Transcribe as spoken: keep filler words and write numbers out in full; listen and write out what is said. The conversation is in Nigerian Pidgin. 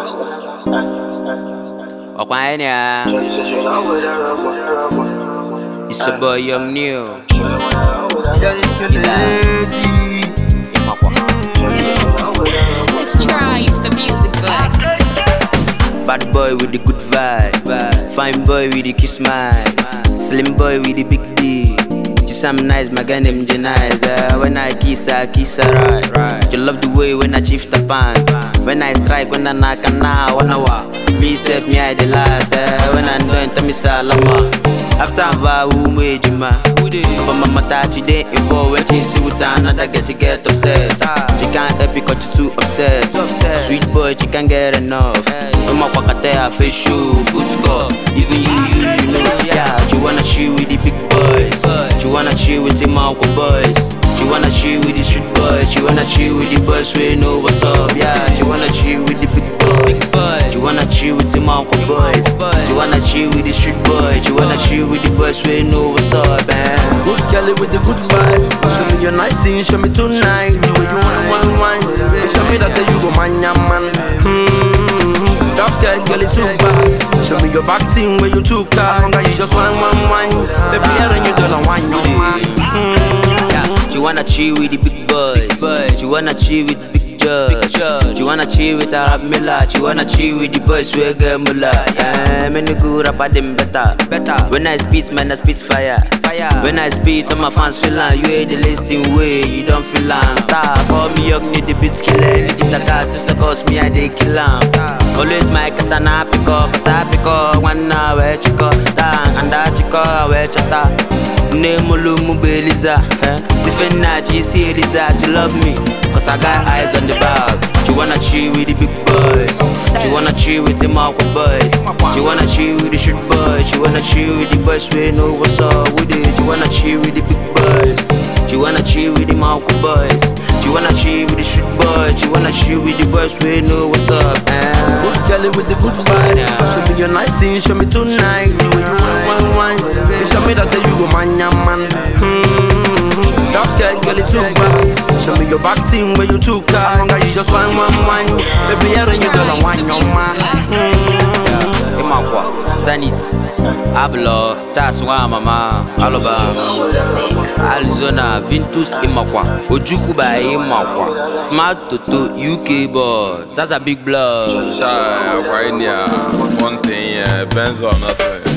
Okwanya, it's a boy Young New. Let's try if the music works. Bad boy with the good vibe, fine boy with the kiss smile, slim boy with the big D. Just I'm nice, my guy named Janice. uh, When I kiss her, kiss her right, right. You love the way when I shift the pants. When I strike, when I knock and now, one hour. Me set me I the last. uh, When I'm done, tell me salama. After I'm va who made you man. For my mother, she didn't involve when she see with another get to get upset. She can't help because she's too obsessed. Sweet boy, she can't get enough. No more wakate, her face shoe, good score. Even you, you, you know, yeah. She wanna chill with the big boys. She wanna chill with the Malco boys. She wanna chill with the street boys. She wanna chill with the boys we know what's up, yeah. She wanna chill with the big boys. She wanna chill with the Malco boys. She wanna chill with the street boys. She wanna chill with the boys we know what's up, man. Good girl with the good vibe. Show me your nice thing, show me tonight. The way you wanna wine, wine. Show me that say you go man, yeah, man. Mm-hmm. Dark sky girl is too bad. Show me your back thing where you too car. Longer you just wine, wine, wine. Baby, I run you down and wine, you mm-hmm. She wanna chill with the big boys. She wanna chill with the big judge. She wanna chill with Arab Miller. She wanna chill with the boys we get mula. Yeah, many good rapper them better. Better. When I spit, man, I spit fire. Fire. When I spit, all my fans feel like you ain't the listening way. You don't feel like that. Call me young, need the beats killer. Need the car to success me, I dey kill him. Always my katana pick up, cause I pick up one now where you go down and that you go where you ta. Name Mulumu Beliza, eh? Sifena G C Eliza, she love me, cause I got eyes on the bag. She wanna chill with the big boys. She wanna chill with the Malco boys. She wanna chill with the street boys. She wanna chill with the boys we know what's up with it. She wanna chill with the big boys. She wanna chill with the Malco boys. She wanna chill with the street boys. She wanna chill with the boys we know what's up, man. Good girl with the good vibe. Show me your nice thing, show me tonight. The way you wine, wine, wine. Show me that say you go man, yeah, man. Mm-hmm. Dark sky girl is too bad. Show me your back thing where you too car. Longer you just wine, wine, wine. Baby, I run you down and wine, your man. Imakwa, Sanit, Ablo, Taswa, Mama, Alabama, Arizona, Vintus, Imakwa, Ojukuba, Imakwa, Smart Toto, U K boy, that's a big blood. Chai, wine ya, one thing, Benzo, nothing.